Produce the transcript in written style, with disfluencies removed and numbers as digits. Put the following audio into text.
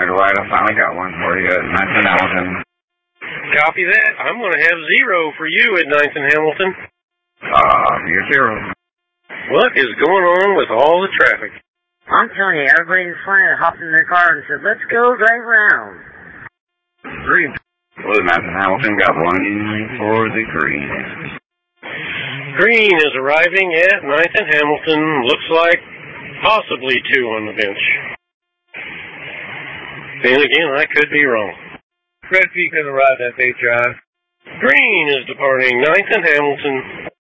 Dwight, I finally got one for you at 9th and Hamilton. Copy that. I'm going to have 0 for you at 9th and Hamilton. You're 0. What is going on with all the traffic? I'm telling you, everybody in front hopped in their car and said, let's go drive around. Green. Well, 9th and Hamilton got one for the green. Green is arriving at 9th and Hamilton. Looks like possibly 2 on the bench. Then again, I could be wrong. Red Peak has arrived at Bay Drive. Green is departing 9th and Hamilton.